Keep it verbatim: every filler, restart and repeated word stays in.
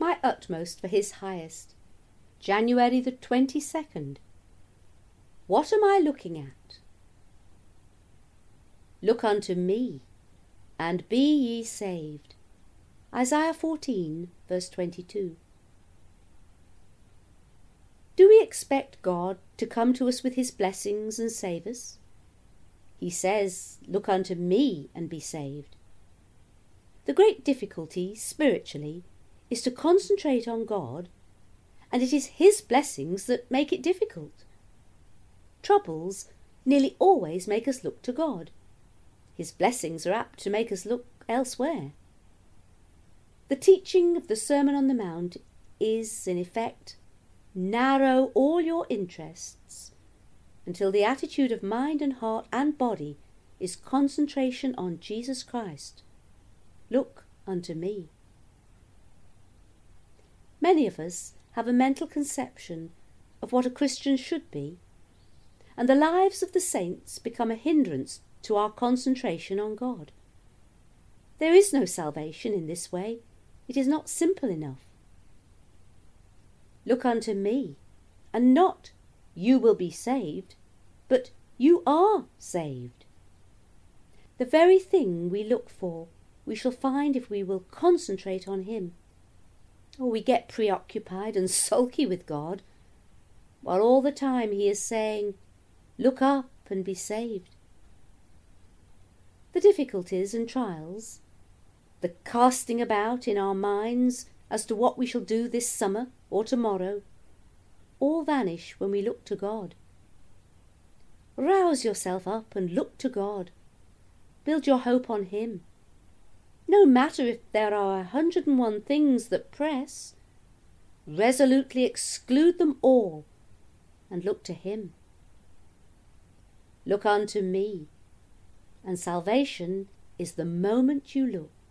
my utmost for his highest. January the twenty-second. What am I looking at? Look unto me, and be ye saved. Isaiah fourteen, verse twenty-two. Do we expect God to come to us with his blessings and save us? He says, look unto me and be saved. The great difficulty, spiritually, is to concentrate on God, and it is his blessings that make it difficult. Troubles nearly always make us look to God. His blessings are apt to make us look elsewhere. The teaching of the Sermon on the Mount is, in effect, narrow all your interests until the attitude of mind and heart and body is concentration on Jesus Christ. Look unto me. Many of us have a mental conception of what a Christian should be, and the lives of the saints become a hindrance to our concentration on God. There is no salvation in this way. It is not simple enough. Look unto me, and not you will be saved, but you are saved. The very thing we look for we shall find if we will concentrate on him. Or we get preoccupied and sulky with God, while all the time he is saying, look up and be saved. The difficulties and trials, the casting about in our minds as to what we shall do this summer or tomorrow, all vanish when we look to God. Rouse yourself up and look to God. Build your hope on him. No matter if there are a hundred and one things that press, resolutely exclude them all and look to him. Look unto me, and salvation is the moment you look.